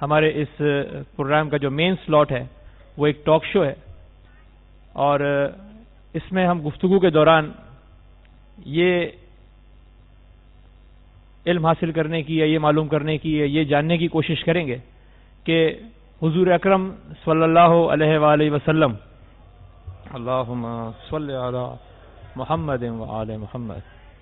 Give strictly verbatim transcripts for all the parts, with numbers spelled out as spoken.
ہمارے اس پروگرام کا جو مین سلاٹ ہے وہ ایک ٹاک شو ہے، اور اس میں ہم گفتگو کے دوران یہ علم حاصل کرنے کی یا یہ معلوم کرنے کی یا یہ جاننے کی کوشش کریں گے کہ حضور اکرم صلی اللہ علیہ وآلہ وسلم، اللہم صلی علی محمد وآل محمد،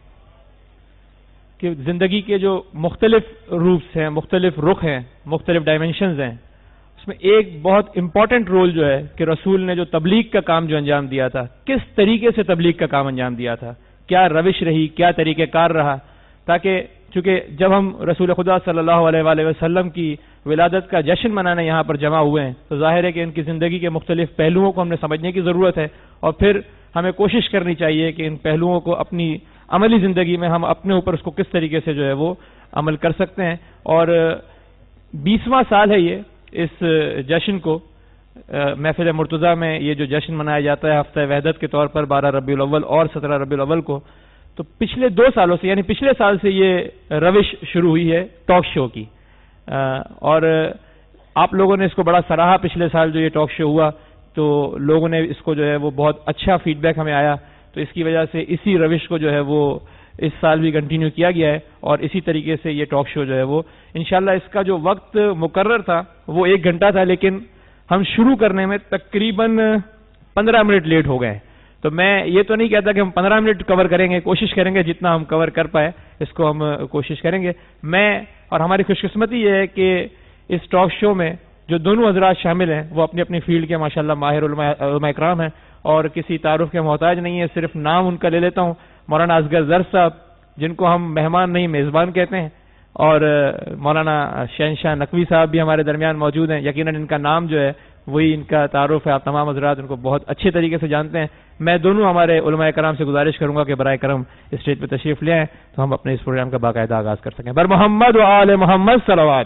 کہ زندگی کے جو مختلف روپس ہیں، مختلف رخ ہیں، مختلف ڈائمنشنز ہیں، اس میں ایک بہت امپورٹنٹ رول جو ہے کہ رسول نے جو تبلیغ کا کام جو انجام دیا تھا، کس طریقے سے تبلیغ کا کام انجام دیا تھا، کیا روش رہی، کیا طریقہ کار رہا، تاکہ چونکہ جب ہم رسول خدا صلی اللہ علیہ وآلہ وسلم کی ولادت کا جشن منانے یہاں پر جمع ہوئے ہیں تو ظاہر ہے کہ ان کی زندگی کے مختلف پہلوؤں کو ہم نے سمجھنے کی ضرورت ہے، اور پھر ہمیں کوشش کرنی چاہیے کہ ان پہلوؤں کو اپنی عملی زندگی میں ہم اپنے اوپر اس کو کس طریقے سے جو ہے وہ عمل کر سکتے ہیں۔ اور بیسواں سال ہے یہ اس جشن کو، محفل مرتضیٰ میں یہ جو جشن منایا جاتا ہے ہفتہ وحدت کے طور پر بارہ ربیع الاول اور سترہ ربیع الاول کو، تو پچھلے دو سالوں سے یعنی پچھلے سال سے یہ روش شروع ہوئی ہے ٹاک شو کی، اور آپ لوگوں نے اس کو بڑا سراہا۔ پچھلے سال جو یہ ٹاک شو ہوا تو لوگوں نے اس کو جو ہے وہ بہت اچھا فیڈ بیک ہمیں آیا، تو اس کی وجہ سے اسی روش کو جو ہے وہ اس سال بھی کنٹینیو کیا گیا ہے، اور اسی طریقے سے یہ ٹاک شو جو ہے وہ انشاءاللہ اس کا جو وقت مقرر تھا وہ ایک گھنٹہ تھا، لیکن ہم شروع کرنے میں تقریباً پندرہ منٹ لیٹ ہو گئے۔ تو میں یہ تو نہیں کہتا کہ ہم پندرہ منٹ کور کریں گے، کوشش کریں گے جتنا ہم کور کر پائے اس کو ہم کوشش کریں گے۔ میں اور ہماری خوش قسمتی یہ ہے کہ اس ٹاک شو میں جو دونوں حضرات شامل ہیں وہ اپنی اپنی فیلڈ کے ماشاءاللہ ماہر علماء علماء اکرام ہیں، اور کسی تعارف کے محتاج نہیں ہے، صرف نام ان کا لے لیتا ہوں، مولانا اصغر زر صاحب، جن کو ہم مہمان نہیں میزبان کہتے ہیں، اور مولانا شہنشاہ نقوی صاحب بھی ہمارے درمیان موجود ہیں۔ یقیناً ان کا نام جو ہے وہی ان کا تعارف ہے، آپ تمام حضرات ان کو بہت اچھے طریقے سے جانتے ہیں۔ میں دونوں ہمارے علماء کرام سے گزارش کروں گا کہ برائے کرم اسٹیج پہ تشریف لے آئیں تو ہم اپنے اس پروگرام کا باقاعدہ آغاز کر سکیں۔ بر محمد و آل محمد صلوات۔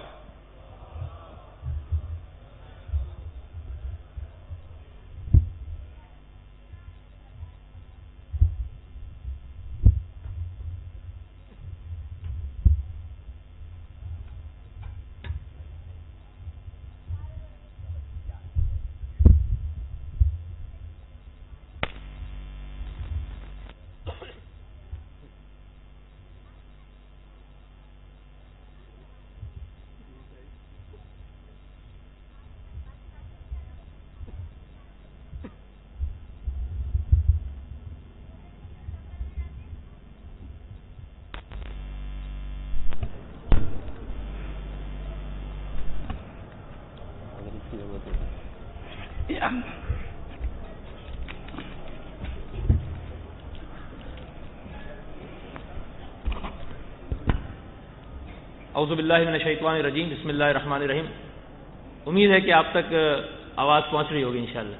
اعوذ باللہ من الشیطان الرجیم، بسم اللہ الرحمن الرحیم۔ امید ہے کہ آپ تک آواز پہنچ رہی ہوگی انشاءاللہ۔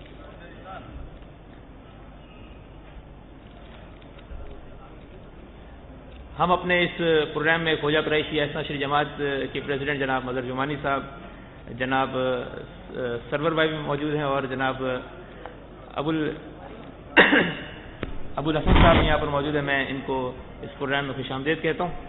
ہم اپنے اس پروگرام میں کھوجہ قریشی احسن شری جماعت کے پریزیڈنٹ جناب مظہر جمانی صاحب، جناب سرور بھائی بھی موجود ہیں، اور جناب ابو ابو الحسن صاحب یہاں پر موجود ہیں۔ میں ان کو اس پروگرام میں خوش آمدید کہتا ہوں۔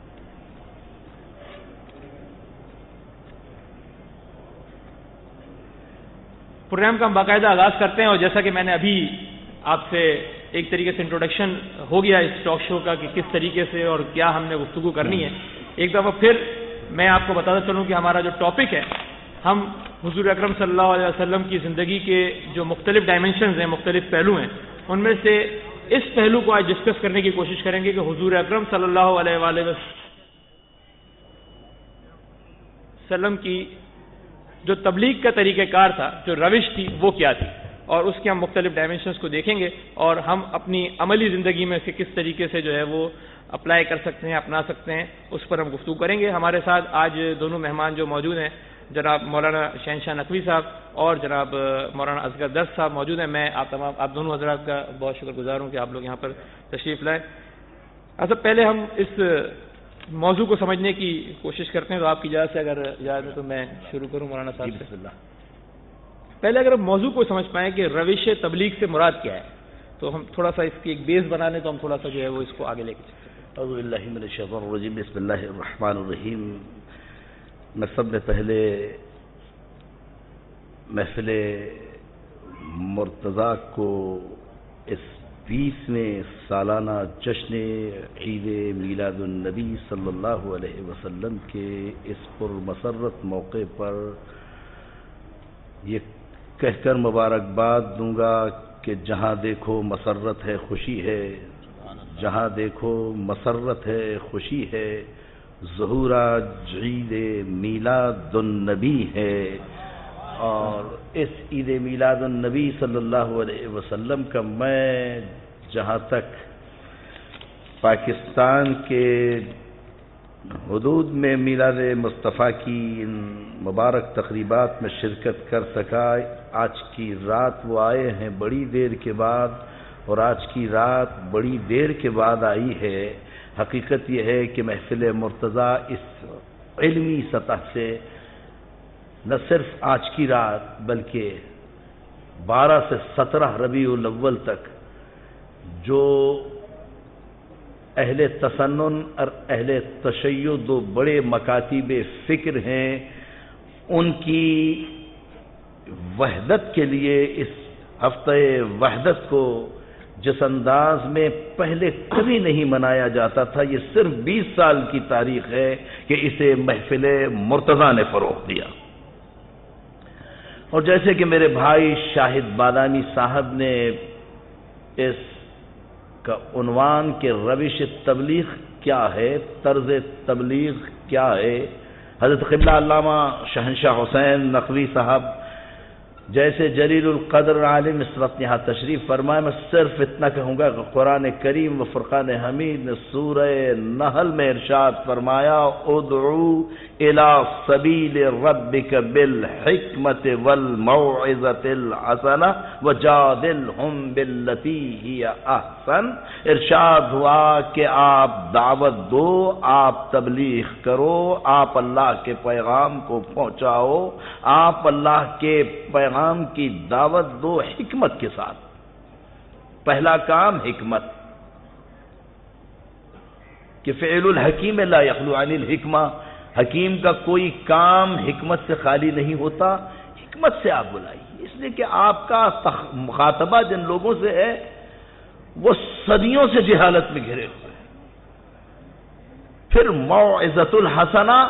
پروگرام کا ہم باقاعدہ آغاز کرتے ہیں، اور جیسا کہ میں نے ابھی آپ سے ایک طریقے سے انٹروڈکشن ہو گیا اس ٹاک شو کا کہ کس طریقے سے اور کیا ہم نے گفتگو کرنی ہے، ایک دفعہ پھر میں آپ کو بتاتا چلوں کہ ہمارا جو ٹاپک ہے، ہم حضور اکرم صلی اللہ علیہ وسلم کی زندگی کے جو مختلف ڈائمنشنز ہیں، مختلف پہلو ہیں، ان میں سے اس پہلو کو آج ڈسکس کرنے کی کوشش کریں گے کہ حضور اکرم صلی اللہ علیہ وآلہ وسلم کی جو تبلیغ کا طریقہ کار تھا، جو روش تھی، وہ کیا تھی، اور اس کے ہم مختلف ڈائمنشنز کو دیکھیں گے، اور ہم اپنی عملی زندگی میں سے کس طریقے سے جو ہے وہ اپلائی کر سکتے ہیں، اپنا سکتے ہیں، اس پر ہم گفتگو کریں گے۔ ہمارے ساتھ آج دونوں مہمان جو موجود ہیں، جناب مولانا شہنشاہ نقوی صاحب اور جناب مولانا اصغر زر صاحب موجود ہیں۔ میں آپ تمام آپ دونوں حضرات کا بہت شکر گزار ہوں کہ آپ لوگ یہاں پر تشریف لائیں۔ اصل پہلے ہم اس موضوع کو سمجھنے کی کوشش کرتے ہیں، تو آپ کی اجازت سے اگر اجازت ہے تو میں شروع کروں مولانا صاحب سے۔ پہلے اگر ہم موضوع کو سمجھ پائیں کہ روش تبلیغ سے مراد کیا ہے، تو ہم تھوڑا سا اس کی ایک بیس بنا لیں تو ہم تھوڑا سا جو ہے وہ اس کو آگے لے کے چلتے ہیں۔ اعوذ باللہ من الشیطان الرجیم، بسم اللہ الرحمن الرحیم۔ میں سب نے پہلے محفل مرتضیٰ کو اس بیسویں سالانہ جشن عید میلاد النبی صلی اللہ علیہ وسلم کے اس پرمسرت موقع پر یہ کہہ کر مبارکباد دوں گا کہ جہاں دیکھو مسرت ہے خوشی ہے، جہاں دیکھو مسرت ہے خوشی ہے، ظہور آج عید میلاد النبی ہے۔ اور اس عید میلاد النبی صلی اللہ علیہ وسلم کا میں جہاں تک پاکستان کے حدود میں میلاد مصطفیٰ کی ان مبارک تقریبات میں شرکت کر سکا، آج کی رات وہ آئے ہیں بڑی دیر کے بعد، اور آج کی رات بڑی دیر کے بعد آئی ہے۔ حقیقت یہ ہے کہ محفل مرتضیٰ اس علمی سطح سے نہ صرف آج کی رات بلکہ بارہ سے سترہ ربیع الاول تک جو اہل تسنن اور اہل تشیع دو بڑے مکاتب فکر ہیں، ان کی وحدت کے لیے اس ہفتہ وحدت کو جس انداز میں پہلے کبھی نہیں منایا جاتا تھا، یہ صرف بیس سال کی تاریخ ہے کہ اسے محفل مرتضیٰ نے فروغ دیا۔ اور جیسے کہ میرے بھائی شاہد بادامی صاحب نے اس کا عنوان کہ روش تبلیغ کیا ہے، طرز تبلیغ کیا ہے، حضرت قبلہ علامہ شہنشاہ حسین نقوی صاحب جیسے جلیل القدر عالم اس وقت یہاں تشریف فرمائے، میں صرف اتنا کہوں گا کہ قرآن کریم و فرقان حمید نے سورہ نحل میں ارشاد فرمایا ادعو الی سبیل ربک بالحکمت والموعظۃ الحسنہ وجادلہم باللتی ہی احسن۔ ارشاد ہوا کہ آپ دعوت دو، آپ تبلیغ کرو، آپ اللہ کے پیغام کو پہنچاؤ، آپ اللہ کے پیغام کی دعوت دو حکمت کے ساتھ۔ پہلا کام حکمت، کہ فعل الحکیم لا یخلو عن الحکمہ، حکیم کا کوئی کام حکمت سے خالی نہیں ہوتا۔ حکمت سے آپ بلائیے، اس لیے کہ آپ کا مخاطبہ جن لوگوں سے ہے وہ صدیوں سے جہالت میں گھرے ہوئے ہیں۔ پھر موعظۃ الحسنہ،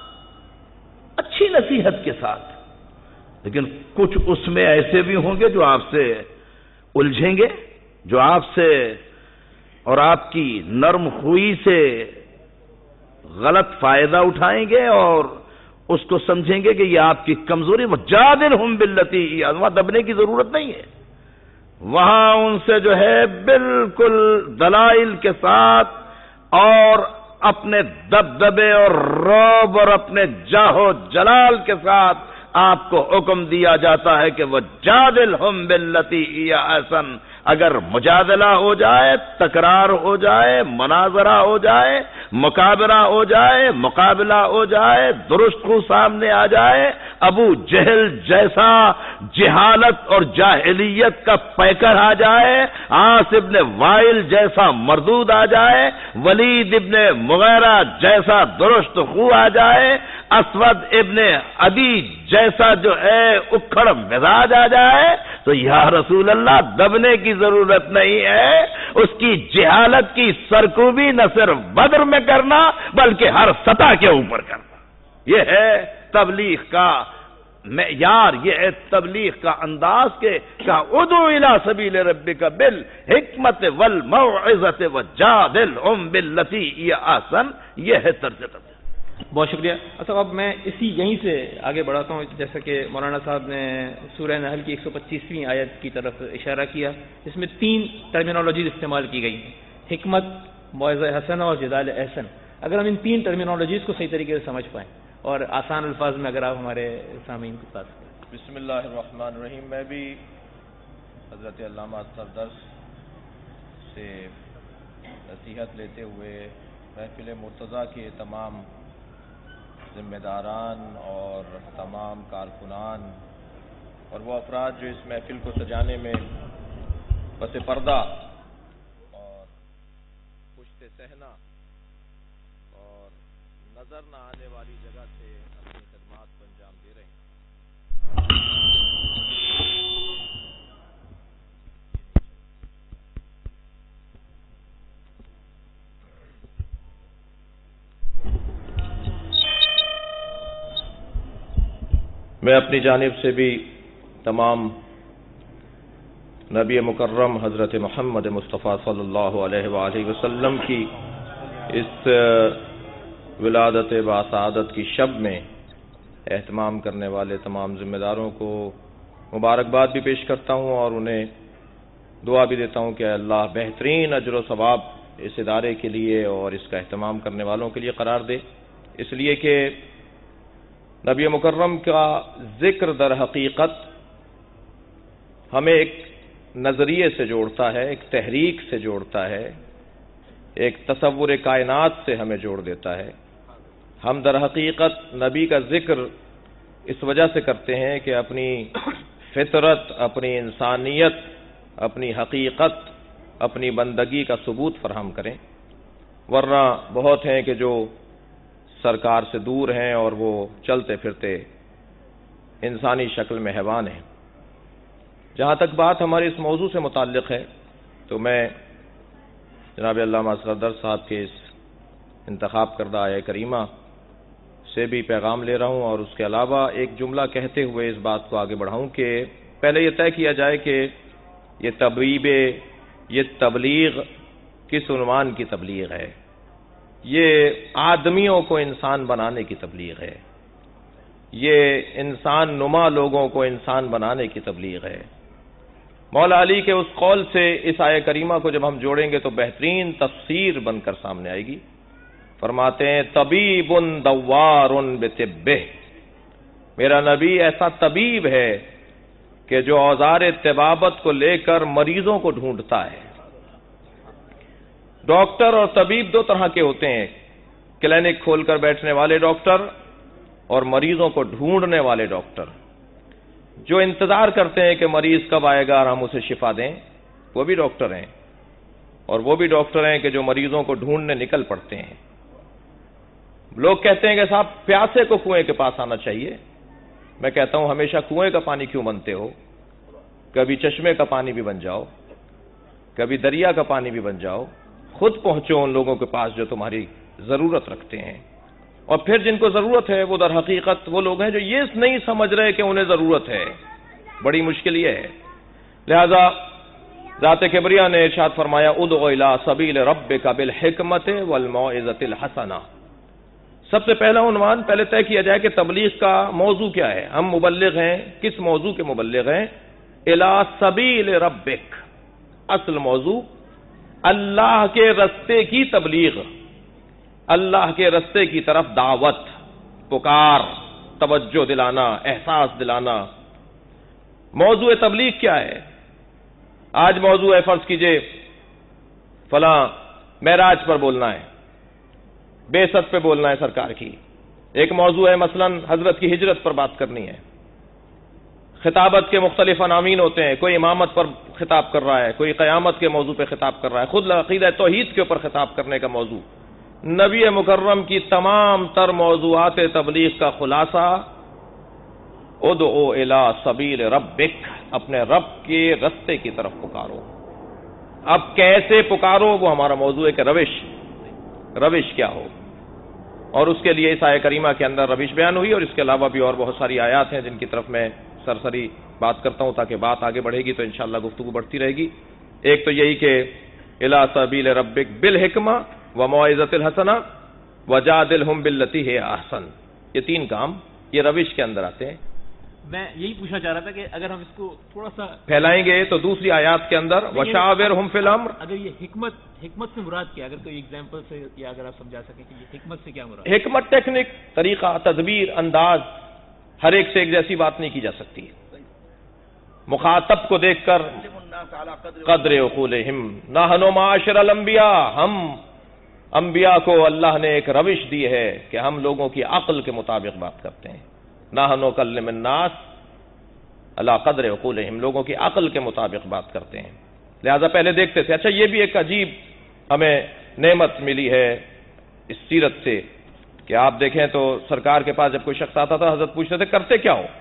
اچھی نصیحت کے ساتھ، لیکن کچھ اس میں ایسے بھی ہوں گے جو آپ سے الجھیں گے، جو آپ سے اور آپ کی نرم خوئی سے غلط فائدہ اٹھائیں گے اور اس کو سمجھیں گے کہ یہ آپ کی کمزوری۔ وجادلہم باللتی ہی احسن، وہاں دبنے کی ضرورت نہیں ہے، وہاں ان سے جو ہے بالکل دلائل کے ساتھ اور اپنے دبدبے اور رعب اور اپنے جاہ و جلال کے ساتھ آپ کو حکم دیا جاتا ہے کہ وہ جادلہم باللتی ہی احسن۔ اگر مجادلہ ہو جائے، تکرار ہو جائے، مناظرہ ہو جائے، مقابلہ ہو جائے، مقابلہ ہو جائے، درست خو سامنے آ جائے، ابو جہل جیسا جہالت اور جاہلیت کا پیکر آ جائے، عاص ابن وائل جیسا مردود آ جائے، ولید ابن مغیرہ جیسا درست خو آ جائے، اسود ابن عدی جیسا جو ہے اکھڑ مزاج آ جائے، تو یا رسول اللہ دبنے کی ضرورت نہیں ہے، اس کی جہالت کی سرکوبی نہ صرف بدر میں کرنا بلکہ ہر سطح کے اوپر کرنا۔ یہ ہے تبلیغ کا معیار، یہ ہے تبلیغ کا انداز کہ ادعو الی سبیل ربک بالحکمت والموعظۃ وجادلہم باللتی ہی احسن۔ یہ ہے طرز تبلیغ۔ بہت شکریہ۔ اصل اب میں اسی یہیں سے آگے بڑھاتا ہوں، جیسا کہ مولانا صاحب نے سورہ نحل کی ایک سو پچیسویں آیت کی طرف اشارہ کیا، اس میں تین ٹرمینالوجیز استعمال کی گئی ہیں، حکمت، موعظہ حسنہ اور جدال احسن۔ اگر ہم ان تین ٹرمینالوجیز کو صحیح طریقے سے سمجھ پائیں اور آسان الفاظ میں اگر آپ ہمارے سامعین کے ساتھ۔ بسم اللہ الرحمن الرحیم۔ میں بھی حضرت علامہ صفدرس سے نصیحت لیتے ہوئے محفل مرتضیٰ کے تمام ذمہ داران اور تمام کارکنان اور وہ افراد جو اس محفل کو سجانے میں پس پردہ اور پشت صحنہ اور نظر نہ آنے والی جگہ سے اپنی میں اپنی جانب سے بھی تمام نبی مکرم حضرت محمد مصطفیٰ صلی اللہ علیہ وآلہ وسلم کی اس ولادت باسعادت کی شب میں اہتمام کرنے والے تمام ذمہ داروں کو مبارکباد بھی پیش کرتا ہوں اور انہیں دعا بھی دیتا ہوں کہ اللہ بہترین اجر و ثواب اس ادارے کے لیے اور اس کا اہتمام کرنے والوں کے لیے قرار دے، اس لیے کہ نبی مکرم کا ذکر در حقیقت ہمیں ایک نظریے سے جوڑتا ہے، ایک تحریک سے جوڑتا ہے، ایک تصور کائنات سے ہمیں جوڑ دیتا ہے۔ ہم در حقیقت نبی کا ذکر اس وجہ سے کرتے ہیں کہ اپنی فطرت، اپنی انسانیت، اپنی حقیقت، اپنی بندگی کا ثبوت فراہم کریں، ورنہ بہت ہیں کہ جو سرکار سے دور ہیں اور وہ چلتے پھرتے انسانی شکل میں حیوان ہیں۔ جہاں تک بات ہمارے اس موضوع سے متعلق ہے تو میں جناب علامہ اصغر درس صاحب کے اس انتخاب کردہ آیہ کریمہ سے بھی پیغام لے رہا ہوں، اور اس کے علاوہ ایک جملہ کہتے ہوئے اس بات کو آگے بڑھاؤں کہ پہلے یہ طے کیا جائے کہ یہ تبلیغ یہ تبلیغ کس عنوان کی تبلیغ ہے۔ یہ آدمیوں کو انسان بنانے کی تبلیغ ہے، یہ انسان نما لوگوں کو انسان بنانے کی تبلیغ ہے۔ مولا علی کے اس قول سے اس آیہ کریمہ کو جب ہم جوڑیں گے تو بہترین تفسیر بن کر سامنے آئے گی۔ فرماتے ہیں طبیب دوار بطبہ، میرا نبی ایسا طبیب ہے کہ جو اوزار طبابت کو لے کر مریضوں کو ڈھونڈتا ہے۔ ڈاکٹر اور طبیب دو طرح کے ہوتے ہیں، کلینک کھول کر بیٹھنے والے ڈاکٹر اور مریضوں کو ڈھونڈنے والے ڈاکٹر، جو انتظار کرتے ہیں کہ مریض کب آئے گا اور ہم اسے شفا دیں، وہ بھی ڈاکٹر ہیں، اور وہ بھی ڈاکٹر ہیں کہ جو مریضوں کو ڈھونڈنے نکل پڑتے ہیں۔ لوگ کہتے ہیں کہ صاحب پیاسے کو کنویں کے پاس آنا چاہیے، میں کہتا ہوں ہمیشہ کنویں کا پانی کیوں بنتے ہو؟ کبھی چشمے کا پانی بھی بن جاؤ، کبھی دریا کا پانی بھی بن جاؤ، خود پہنچو ان لوگوں کے پاس جو تمہاری ضرورت رکھتے ہیں۔ اور پھر جن کو ضرورت ہے وہ در حقیقت وہ لوگ ہیں جو یہ نہیں سمجھ رہے کہ انہیں ضرورت ہے۔ بڑی مشکل یہ ہے، لہذا ذات کبریا نے ارشاد فرمایا ادع الی سبیل ربک بالحکمت والموعظۃ الحسنہ۔ سب سے پہلا عنوان پہلے طے کیا جائے کہ تبلیغ کا موضوع کیا ہے، ہم مبلغ ہیں، کس موضوع کے مبلغ ہیں؟ الی سبیل ربک، اصل موضوع اللہ کے رستے کی تبلیغ، اللہ کے رستے کی طرف دعوت، پکار، توجہ دلانا، احساس دلانا۔ موضوع تبلیغ کیا ہے؟ آج موضوع ہے، فرض کیجئے فلاں معراج پر بولنا ہے، بعثت پہ بولنا ہے سرکار کی۔ ایک موضوع ہے مثلا حضرت کی ہجرت پر بات کرنی ہے۔ خطابت کے مختلف عناوین ہوتے ہیں، کوئی امامت پر خطاب کر رہا ہے، کوئی قیامت کے موضوع پہ خطاب کر رہا ہے، خود عقیدہ توحید کے اوپر خطاب کرنے کا موضوع۔ نبی مکرم کی تمام تر موضوعات تبلیغ کا خلاصہ ادعو الی سبیل ربک، اپنے رب کے رستے کی طرف پکارو۔ اب کیسے پکارو وہ ہمارا موضوع ہے کہ روش روش کیا ہو، اور اس کے لیے اس آیہ کریمہ کے اندر روش بیان ہوئی، اور اس کے علاوہ بھی اور بہت ساری آیات ہیں جن کی طرف میں سرسری بات کرتا ہوں تاکہ بات آگے بڑھے گی تو انشاءاللہ گفتگو بڑھتی رہے گی۔ ایک تو یہی کہ الی سبیل ربک بالحکمہ وموعظۃ الحسنہ وجادلہم باللتی ہی احسن، یہ تین کام یہ روش کے اندر آتے ہیں۔ میں یہی پوچھنا چاہ رہا تھا کہ اگر ہم اس کو تھوڑا سا پھیلائیں گے تو دوسری آیات کے اندر وشاورہم فی الامر، اگر یہ حکمت حکمت سے مراد کیا، اگر کوئی ایگزامپل سے یا اگر آپ سمجھا سکیں کہ یہ حکمت سے کیا مراد؟ حکمت ٹیکنک، طریقہ، تدبیر، انداز، ہر ایک سے ایک جیسی بات نہیں کی جا سکتی۔ مخاطب کو دیکھ کر قدر عقولہم، نحن معاشر الانبیاء، ہم انبیاء کو اللہ نے ایک روش دی ہے کہ ہم لوگوں کی عقل کے مطابق بات کرتے ہیں۔ نحن نکلم الناس علی قدر عقولہم، لوگوں کی عقل کے مطابق بات کرتے ہیں۔ لہذا پہلے دیکھتے تھے، اچھا یہ بھی ایک عجیب ہمیں نعمت ملی ہے اس سیرت سے کہ آپ دیکھیں تو سرکار کے پاس جب کوئی شخص آتا تھا حضرت پوچھتے تھے کرتے کیا ہو؟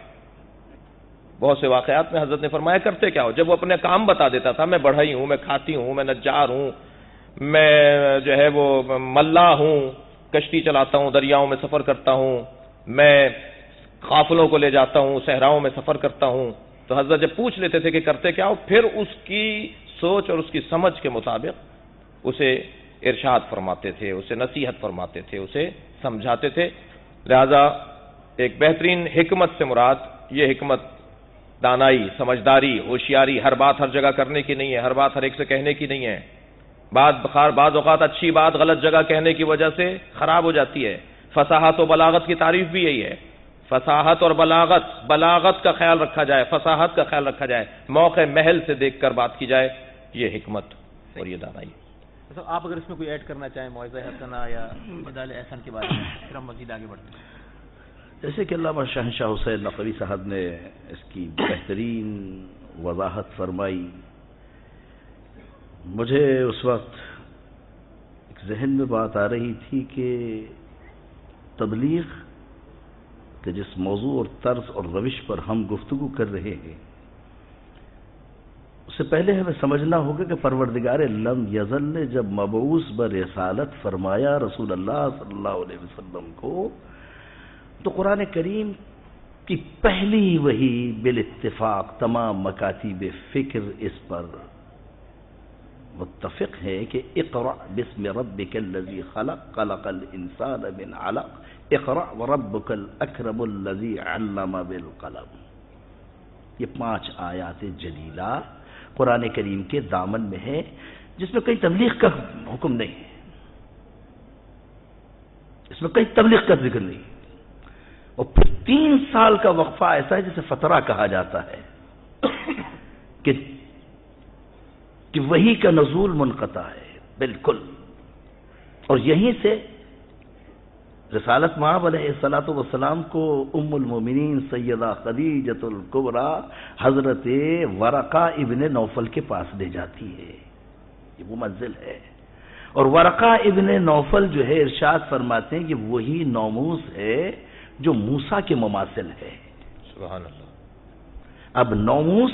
بہت سے واقعات میں حضرت نے فرمایا کرتے کیا ہو؟ جب وہ اپنے کام بتا دیتا تھا، میں بڑھئی ہوں، میں کھاتی ہوں، میں نجار ہوں، میں جو ہے وہ ملا ہوں، کشتی چلاتا ہوں، دریاؤں میں سفر کرتا ہوں، میں قافلوں کو لے جاتا ہوں، صحراؤں میں سفر کرتا ہوں. تو حضرت جب پوچھ لیتے تھے کہ کرتے کیا ہو، پھر اس کی سوچ اور اس کی سمجھ کے مطابق اسے ارشاد فرماتے تھے، اسے نصیحت فرماتے تھے، اسے سمجھاتے تھے. لہذا ایک بہترین حکمت سے مراد یہ حکمت دانائی، سمجھداری، ہوشیاری، ہر بات ہر جگہ کرنے کی نہیں ہے، ہر بات ہر ایک سے کہنے کی نہیں ہے. بعض بخار بعض اوقات اچھی بات غلط جگہ کہنے کی وجہ سے خراب ہو جاتی ہے. فصاحت و بلاغت کی تعریف بھی یہی ہے. فصاحت اور بلاغت، بلاغت کا خیال رکھا جائے، فصاحت کا خیال رکھا جائے، موقع محل سے دیکھ کر بات کی جائے، یہ حکمت اور یہ دانائی. آپ اگر اس میں کوئی ایڈ کرنا چاہیں موعظہ حسنہ یا بدال احسان کے بارے میں، پھر ہم مزید آگے بڑھتے ہیں. جیسے کہ علامہ شہنشاہ حسین نقوی صاحب نے اس کی بہترین وضاحت فرمائی، مجھے اس وقت ایک ذہن میں بات آ رہی تھی کہ تبلیغ کہ جس موضوع اور طرز اور روش پر ہم گفتگو کر رہے ہیں، اس سے پہلے ہمیں سمجھنا ہوگا کہ پروردگار لم یزل نے جب مبعوث برسالت فرمایا رسول اللہ صلی اللہ علیہ وسلم کو، تو قرآن کریم کی پہلی وحی بالاتفاق تمام مکاتب فکر اس پر متفق ہے کہ اقرأ بسم ربک الذی خلق خلق الانسان من علق اقرأ وربک الاکرم الذی علم بالقلم. یہ پانچ آیات جلیلہ قرآن کریم کے دامن میں ہے، جس میں کہیں تبلیغ کا حکم نہیں ہے، اس میں کہیں تبلیغ کا ذکر نہیں. اور پھر تین سال کا وقفہ ایسا ہے جسے فترہ کہا جاتا ہے کہ کہ وحی کا نزول منقطع ہے بالکل. اور یہیں سے رسالت مآب علیہ الصلوۃ والسلام کو ام المومنین سیدہ خدیجۃ الکبریٰ حضرت ورقہ ابن نوفل کے پاس لے جاتی ہے. یہ وہ منزل ہے. اور ورقہ ابن نوفل جو ہے ارشاد فرماتے ہیں کہ وہی ناموس ہے جو موسیٰ کے مماثل ہے. سبحان اللہ. اب ناموس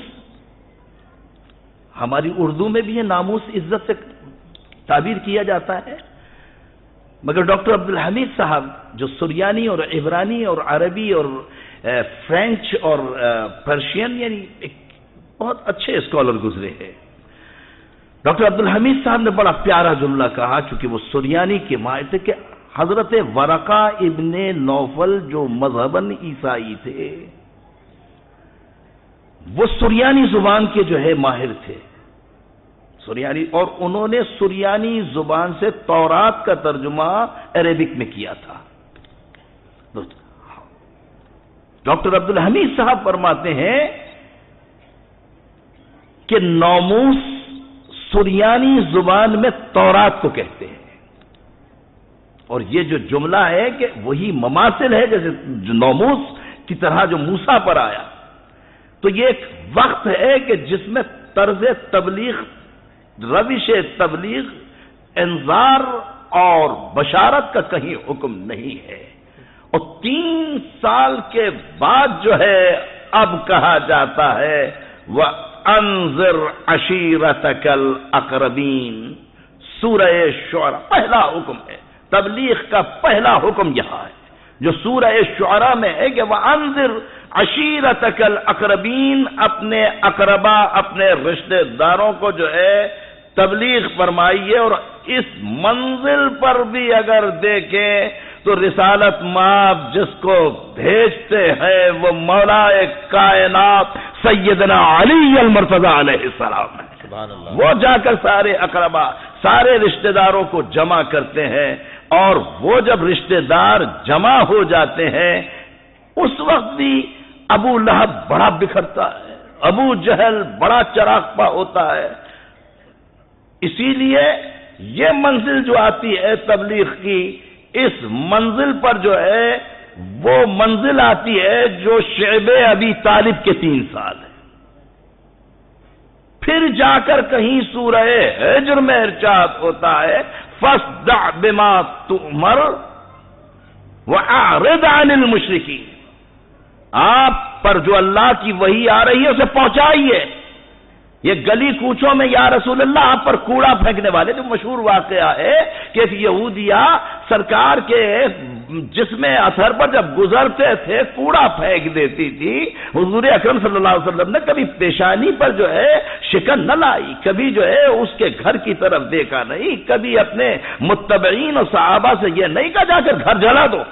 ہماری اردو میں بھی ہے، ناموس عزت سے تعبیر کیا جاتا ہے، مگر ڈاکٹر عبدالحمید صاحب جو سریانی اور عبرانی اور عربی اور فرینچ اور پرشین یعنی ایک بہت اچھے اسکالر گزرے ہیں، ڈاکٹر عبدالحمید صاحب نے بڑا پیارا جملہ کہا، چونکہ وہ سریانی کے مائل تھے، کہ حضرت ورقہ ابن نوفل جو مذہباً عیسائی تھے وہ سریانی زبان کے جو ہے ماہر تھے، سریانی، اور انہوں نے سریانی زبان سے تورات کا ترجمہ عربک میں کیا تھا. ڈاکٹر عبدالحمید صاحب فرماتے ہیں کہ ناموس سریانی زبان میں تورات کو کہتے ہیں. اور یہ جو جملہ ہے کہ وہی مماثل ہے جیسے ناموس کی طرح جو موسیٰ پر آیا، تو یہ ایک وقت ہے کہ جس میں طرز تبلیغ، روش تبلیغ، انذار اور بشارت کا کہیں حکم نہیں ہے. اور تین سال کے بعد جو ہے اب کہا جاتا ہے وَأَنذِرْ عَشِيرَتَكَ الْأَقْرَبِينَ. سورہ شعراء پہلا حکم ہے، تبلیغ کا پہلا حکم یہاں ہے جو سورہ شعراء میں ہے کہ وَأَنذِرْ عَشِيرَتَكَ الْأَقْرَبِينَ. اپنے اقربا، اپنے رشتہ داروں کو جو ہے تبلیغ فرمائیے. اور اس منزل پر بھی اگر دیکھیں تو رسالت مآب جس کو بھیجتے ہیں وہ مولا کائنات سیدنا علی المرتضیٰ علیہ السلام ہے. سبحان اللہ. وہ جا کر سارے اقربا، سارے رشتہ داروں کو جمع کرتے ہیں، اور وہ جب رشتہ دار جمع ہو جاتے ہیں اس وقت بھی ابو لہب بڑا بکھرتا ہے، ابو جہل بڑا چراغپا ہوتا ہے. اسی لیے یہ منزل جو آتی ہے تبلیغ کی، اس منزل پر جو ہے وہ منزل آتی ہے جو شعب ابی طالب کے تین سال ہے. پھر جا کر کہیں سورہ ہجر میں ارشاد ہوتا ہے فَاصْدَعْ بِمَا تُؤْمَرُ وَأَعْرِضْ عَنِ الْمُشْرِكِينَ. آپ پر جو اللہ کی وحی آ رہی ہے اسے پہنچائیے. یہ گلی کوچوں میں یا رسول اللہ آپ پر کوڑا پھینکنے والے، جو مشہور واقعہ ہے کہ ایک یہودیہ سرکار کے جسم اثر پر جب گزرتے تھے کوڑا پھینک دیتی تھی. حضور اکرم صلی اللہ علیہ وسلم نے کبھی پیشانی پر جو ہے شکن نہ لائی, کبھی جو ہے اس کے گھر کی طرف دیکھا نہیں, کبھی اپنے متبعین اور صحابہ سے یہ نہیں کہا جا کر گھر جلا دو,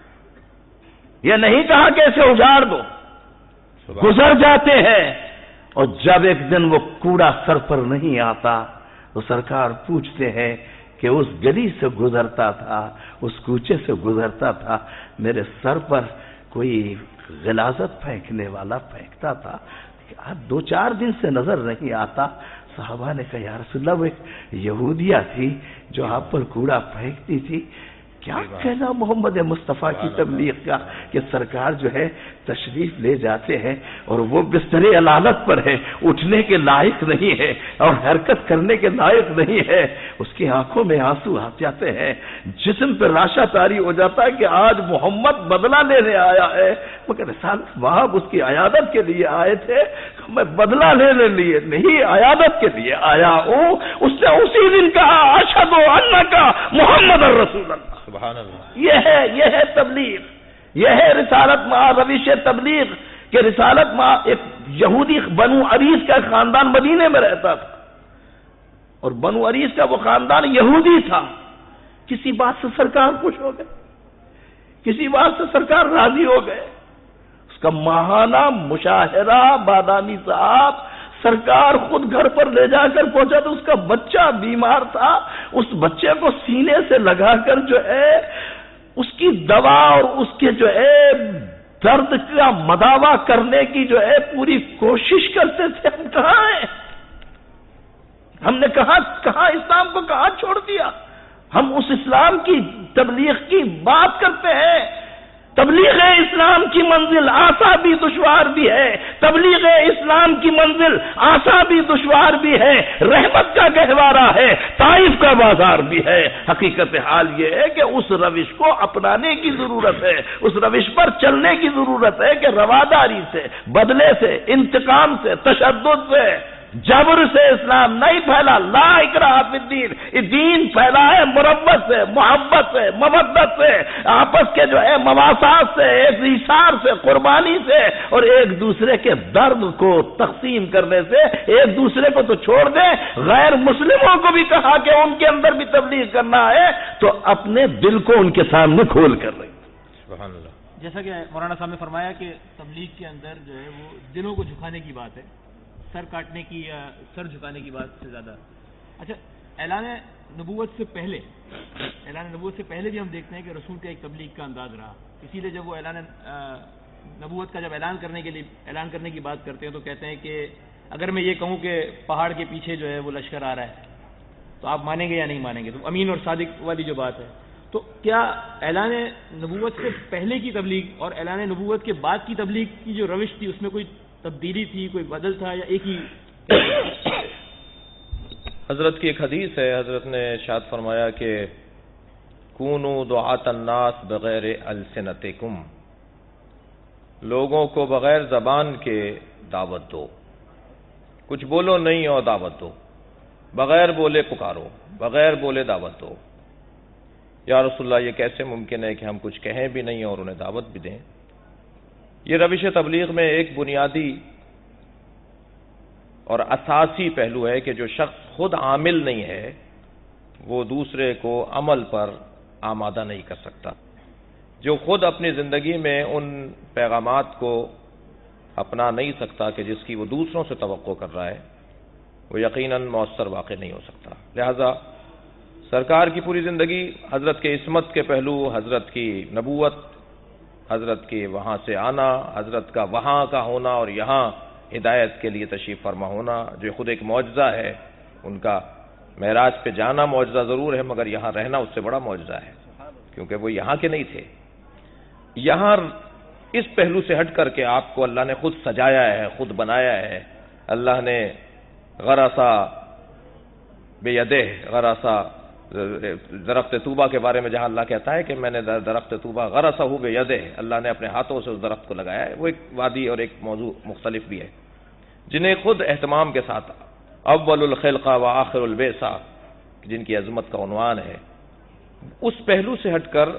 یہ نہیں کہا کہ اسے اجاڑ دو. گزر جاتے ہیں اور جب ایک دن وہ کوڑا سر پر نہیں آتا تو سرکار پوچھتے ہیں کہ اس گلی سے گزرتا تھا, اس کوچے سے گزرتا تھا, میرے سر پر کوئی غلاظت پھینکنے والا پھینکتا تھا, آج دو چار دن سے نظر نہیں آتا. صحابہ نے کہا یا رسول اللہ وہ ایک یہودیہ تھی جو آپ پر کوڑا پھینکتی تھی. کیا کہنا محمد مصطفیٰ کی تبلیغ کا کہ سرکار جو ہے تشریف لے جاتے ہیں اور وہ بستر علالت پر ہے, اٹھنے کے لائق نہیں ہے اور حرکت کرنے کے لائق نہیں ہے. اس کی آنکھوں میں آنسو آ جاتے ہیں, جسم پہ راشا طاری ہو جاتا ہے کہ آج محمد بدلہ لینے آیا ہے. مگر رسالت وہاب اس کی عیادت کے لیے آئے تھے, میں بدلہ لینے لیے نہیں عیادت کے لیے آیا ہوں. اس نے اسی دن کہا اشہد انک محمد الرسول اللہ. سبحان اللہ. یہ ہے یہ ہے تبلیغ, یہ ہے رسالت مع روش تبلیغ. کہ رسالت مع ایک یہودی بنو عریس کا خاندان مدینے میں رہتا تھا اور بنو عریس کا وہ خاندان یہودی تھا. کسی بات سے سرکار خوش ہو گئے, کسی بات سے سرکار راضی ہو گئے. اس کا ماہانہ مشاہرہ بادامی صاحب سرکار خود گھر پر لے جا کر پہنچا تو اس کا بچہ بیمار تھا. اس بچے کو سینے سے لگا کر جو ہے اس کی دوا اور اس کے جو ہے درد کا مداوا کرنے کی جو ہے پوری کوشش کرتے تھے. ہم کہاں ہیں؟ ہم نے کہاں کہاں اسلام کو کہاں چھوڑ دیا؟ ہم اس اسلام کی تبلیغ کی بات کرتے ہیں. تبلیغ اسلام کی منزل آسا بھی دشوار بھی ہے, تبلیغ اسلام کی منزل آسا بھی دشوار بھی ہے, رحمت کا گہوارہ ہے, طائف کا بازار بھی ہے. حقیقت حال یہ ہے کہ اس روش کو اپنانے کی ضرورت ہے, اس روش پر چلنے کی ضرورت ہے کہ رواداری سے, بدلے سے, انتقام سے, تشدد سے, جبر سے اسلام نہیں پھیلا. لا اکراہ فی الدین, یہ دین پھیلا ہے مربت سے, محبت سے, مودت سے, آپس کے جو ہے مواسات سے, ایک ایثار سے, قربانی سے اور ایک دوسرے کے درد کو تقسیم کرنے سے. ایک دوسرے کو تو چھوڑ دیں, غیر مسلموں کو بھی کہا کہ ان کے اندر بھی تبلیغ کرنا ہے تو اپنے دل کو ان کے سامنے کھول کر رہے. سبحان اللہ. جیسا کہ مولانا صاحب نے فرمایا کہ تبلیغ کے اندر جو ہے وہ دلوں کو جھکانے کی بات ہے, سر کاٹنے کی یا سر جھکانے کی بات سے زیادہ. اچھا, اعلان نبوت سے پہلے اعلان نبوت سے پہلے بھی ہم دیکھتے ہیں کہ رسول کا ایک تبلیغ کا انداز رہا. اسی لیے جب وہ اعلان نبوت کا جب اعلان کرنے کے لیے اعلان کرنے کی بات کرتے ہیں تو کہتے ہیں کہ اگر میں یہ کہوں کہ پہاڑ کے پیچھے جو ہے وہ لشکر آ رہا ہے تو آپ مانیں گے یا نہیں مانیں گے؟ تو امین اور صادق والی جو بات ہے. تو کیا اعلان نبوت سے پہلے کی تبلیغ اور اعلان نبوت کے بعد کی تبلیغ کی جو روش تھی اس میں کوئی تبدیلی تھی, کوئی بدل تھا, یا ایک ہی؟ حضرت کی ایک حدیث ہے, حضرت نے ارشاد فرمایا کہ کونوا دعاۃ الناس بغیر السنتکم, لوگوں کو بغیر زبان کے دعوت دو, کچھ بولو نہیں اور دعوت دو, بغیر بولے پکارو, بغیر بولے دعوت دو. یا رسول اللہ یہ کیسے ممکن ہے کہ ہم کچھ کہیں بھی نہیں اور انہیں دعوت بھی دیں؟ یہ روش تبلیغ میں ایک بنیادی اور اساسی پہلو ہے کہ جو شخص خود عامل نہیں ہے وہ دوسرے کو عمل پر آمادہ نہیں کر سکتا. جو خود اپنی زندگی میں ان پیغامات کو اپنا نہیں سکتا کہ جس کی وہ دوسروں سے توقع کر رہا ہے, وہ یقیناً مؤثر واقع نہیں ہو سکتا. لہذا سرکار کی پوری زندگی, حضرت کے عصمت کے پہلو, حضرت کی نبوت, حضرت کے وہاں سے آنا, حضرت کا وہاں کا ہونا اور یہاں ہدایت کے لیے تشریف فرما ہونا, جو خود ایک معجزہ ہے. ان کا معراج پہ جانا معجزہ ضرور ہے مگر یہاں رہنا اس سے بڑا معجزہ ہے, کیونکہ وہ یہاں کے نہیں تھے. یہاں اس پہلو سے ہٹ کر کے آپ کو اللہ نے خود سجایا ہے, خود بنایا ہے. اللہ نے غرسا بیدہ, غرسا درخت طوبہ کے بارے میں جہاں اللہ کہتا ہے کہ میں نے درخت طوبہ غرسہ بیدہ, اللہ نے اپنے ہاتھوں سے اس درخت کو لگایا ہے. وہ ایک وادی اور ایک موضوع مختلف بھی ہے جنہیں خود اہتمام کے ساتھ اول الخلقہ و آخر البعثہ, جن کی عظمت کا عنوان ہے, اس پہلو سے ہٹ کر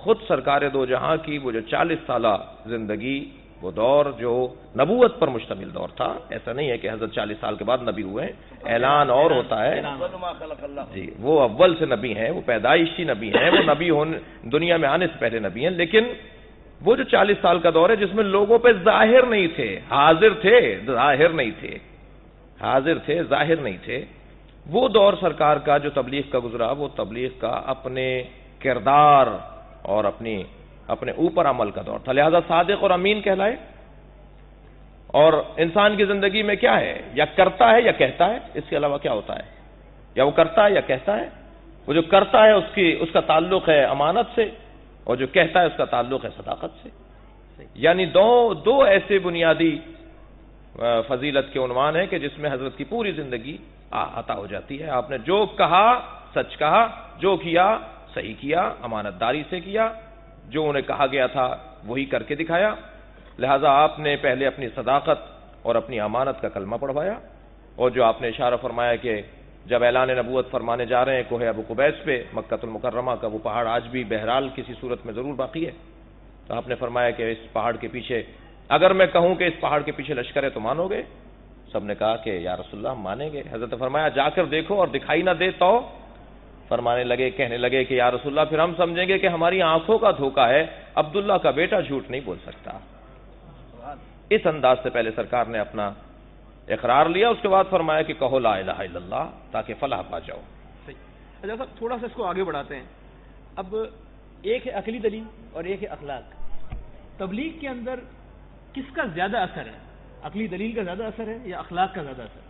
خود سرکار دو جہاں کی وہ جو چالیس سالہ زندگی، وہ دور جو نبوت پر مشتمل دور تھا، ایسا نہیں ہے کہ حضرت چالیس سال کے بعد نبی ہوئے ہیں، اعلان اور ہوتا ہے جی، وہ اول سے نبی ہیں، وہ پیدائشی نبی ہیں، وہ نبی ہونے دنیا میں آنے سے پہلے نبی ہیں، لیکن وہ جو چالیس سال کا دور ہے جس میں لوگوں پہ ظاہر نہیں تھے، حاضر تھے ظاہر نہیں تھے، حاضر تھے ظاہر نہیں تھے، وہ دور سرکار کا جو تبلیغ کا گزرا، وہ تبلیغ کا اپنے کردار اور اپنی اپنے اوپر عمل کا دور تھا، لہذا صادق اور امین کہلائے۔ اور انسان کی زندگی میں کیا ہے، یا کرتا ہے یا کہتا ہے، اس کے علاوہ کیا ہوتا ہے، یا وہ کرتا ہے یا کہتا ہے۔ وہ جو کرتا ہے اس کی اس کا تعلق ہے امانت سے، اور جو کہتا ہے اس کا تعلق ہے صداقت سے، یعنی دو دو ایسے بنیادی فضیلت کے عنوان ہیں کہ جس میں حضرت کی پوری زندگی عطا ہو جاتی ہے۔ آپ نے جو کہا سچ کہا، جو کیا صحیح کیا، امانت داری سے کیا، جو انہیں کہا گیا تھا وہی کر کے دکھایا، لہذا آپ نے پہلے اپنی صداقت اور اپنی امانت کا کلمہ پڑھوایا، اور جو آپ نے اشارہ فرمایا کہ جب اعلان نبوت فرمانے جا رہے ہیں کوہ ابو قبیس پہ، مکہ المکرمہ کا وہ پہاڑ آج بھی بہرحال کسی صورت میں ضرور باقی ہے، تو آپ نے فرمایا کہ اس پہاڑ کے پیچھے، اگر میں کہوں کہ اس پہاڑ کے پیچھے لشکر ہے تو مانو گے؟ سب نے کہا کہ یا رسول اللہ ہم مانیں گے۔ حضرت نے فرمایا جا کر دیکھو اور دکھائی نہ دے تو؟ فرمانے لگے کہنے لگے کہ یا رسول اللہ پھر ہم سمجھیں گے کہ ہماری آنکھوں کا دھوکہ ہے، عبداللہ کا بیٹا جھوٹ نہیں بول سکتا۔ اس انداز سے پہلے سرکار نے اپنا اقرار لیا، اس کے بعد فرمایا کہ کہو لا الہ الا اللہ تاکہ فلاح پا جاؤ۔ اچھا صاحب تھوڑا سا اس کو آگے بڑھاتے ہیں، اب ایک ہے عقلی دلیل اور ایک ہے اخلاق، تبلیغ کے اندر کس کا زیادہ اثر ہے، عقلی دلیل کا زیادہ اثر ہے یا اخلاق کا زیادہ اثر؟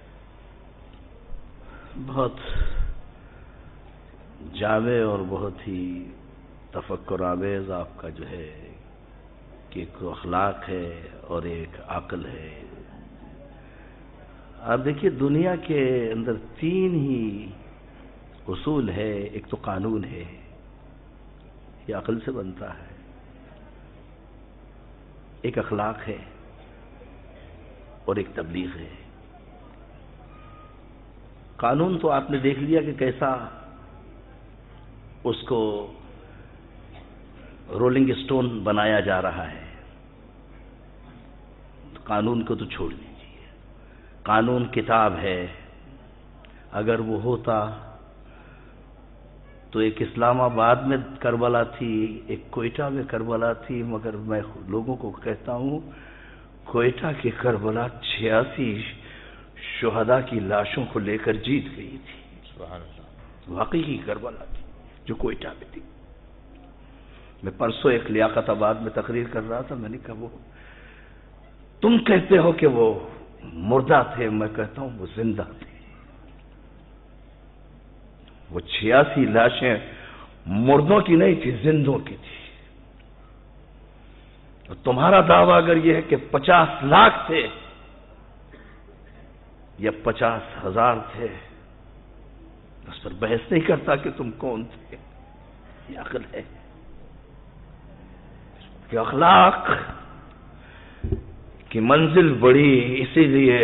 بہت جامع اور بہت ہی تفکر آمیز آپ کا جو ہے کہ ایک اخلاق ہے اور ایک عقل ہے۔ آپ دیکھیے دنیا کے اندر تین ہی اصول ہے، ایک تو قانون ہے، یہ عقل سے بنتا ہے، ایک اخلاق ہے اور ایک تبلیغ ہے۔ قانون تو آپ نے دیکھ لیا کہ کیسا اس کو رولنگ سٹون بنایا جا رہا ہے، قانون کو تو چھوڑ دیجیے، قانون کتاب ہے، اگر وہ ہوتا تو ایک اسلام آباد میں کربلا تھی، ایک کوئٹہ میں کربلا تھی، مگر میں لوگوں کو کہتا ہوں کوئٹہ کی کربلا چھیاسی شہداء کی لاشوں کو لے کر جیت گئی تھی، سبحان اللہ، واقعی کی کربلا تھی جو کوئٹہ میں تھی۔ میں پرسوں ایک لیاقت آباد میں تقریر کر رہا تھا، میں نے کہا وہ تم کہتے ہو کہ وہ مردہ تھے، میں کہتا ہوں وہ زندہ تھے۔ وہ چھیاسی لاشیں مردوں کی نہیں تھی، زندوں کی تھی۔ اور تمہارا دعویٰ اگر یہ ہے کہ پچاس لاکھ تھے یا پچاس ہزار تھے، اس پر بحث نہیں کرتا کہ تم کون تھے۔ یہ عقل ہے کہ اخلاق کی منزل بڑی، اسی لیے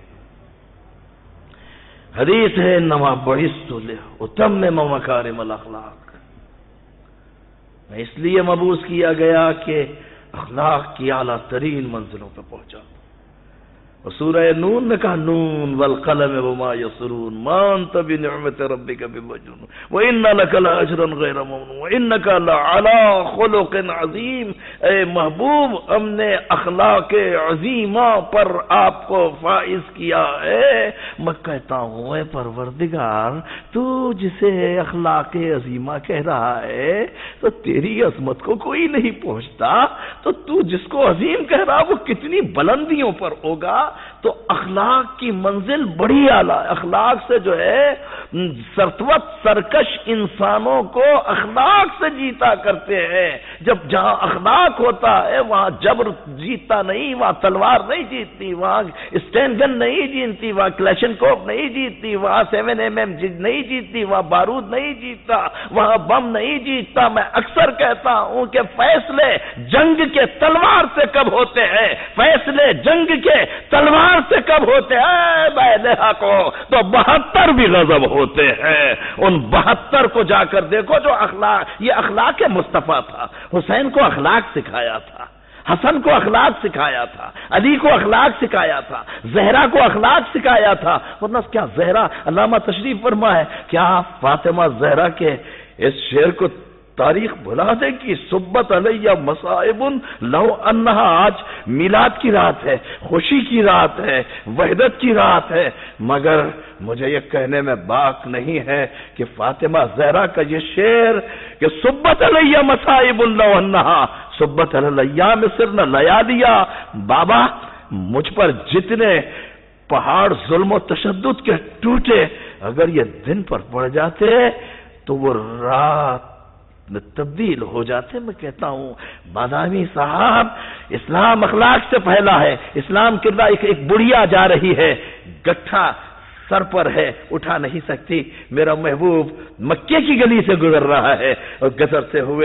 حدیث ہے انما بعثت لاتمم مکارم الاخلاق، میں اس لیے مبعوث کیا گیا کہ اخلاق کی اعلیٰ ترین منزلوں پہ پہنچا۔ اور سورہ نون میں کہا نون والقلم وما یسرون ما انت بنعمت ربک بمجنون وان لک لاجرا غیر ممنون وانک لعلی خلق عظیم۔ اے محبوب ہم نے اخلاق عظیمہ پر آپ کو فائز کیا ہے۔ میں کہتا ہوں اے پروردگار تو جسے اخلاق عظیمہ کہہ رہا ہے تو تیری عظمت کو کوئی نہیں پہنچتا، تو تو جس کو عظیم کہہ رہا وہ کتنی بلندیوں پر ہوگا۔ تو اخلاق کی منزل بڑی اعلیٰ، اخلاق سے جو ہے سرتوت سرکش انسانوں کو اخلاق سے جیتا کرتے ہیں۔ جب جہاں اخلاق ہوتا ہے وہاں جبر جیتتا نہیں، وہاں تلوار نہیں جیتتی، وہاں اسٹین گن نہیں جیتتی، وہاں کلیشنکوف نہیں جیتتی، وہاں سیون ایم ایم نہیں جیتتی، وہاں بارود نہیں جیتتا، وہاں بم نہیں جیتتا۔ میں اکثر کہتا ہوں کہ فیصلے جنگ کے تلوار سے کب ہوتے ہیں، فیصلے جنگ کے تلوار تلوار سے کب ہوتے ہیں بیلہا کو تو بہتر بھی غضب ہوتے ہیں. ان بہتر کو جا کر دیکھو جو اخلاق، یہ اخلاق مصطفیٰ تھا. حسین کو اخلاق سکھایا تھا، حسن کو اخلاق سکھایا تھا، علی کو اخلاق سکھایا تھا، زہرا کو اخلاق سکھایا تھا. ورنہ کیا زہرا، علامہ تشریف فرما ہے، کیا فاطمہ زہرا کے اس شعر کو تاریخ بھلا دے گی؟ صبت علیہ مصائب لو انہا، آج میلاد کی رات ہے، خوشی کی رات ہے، وحدت کی رات ہے، مگر مجھے یہ کہنے میں باک نہیں ہے کہ فاطمہ زہرا کا یہ شعر کہ صبت علیہ مصائب لو انہا صبت علی الایام سرنا لیالیا، بابا مجھ پر جتنے پہاڑ ظلم و تشدد کے ٹوٹے، اگر یہ دن پر پڑ جاتے تو وہ رات میں تبدیل ہو جاتے. میں کہتا ہوں بادامی صاحب، اسلام اخلاق سے پھیلا ہے. اسلام کے اللہ ایک, ایک بڑھیا جا رہی ہے، گٹھا سر پر ہے، اٹھا نہیں سکتی. میرا محبوب مکے کی گلی سے گزر رہا ہے اور گزرتے ہوئے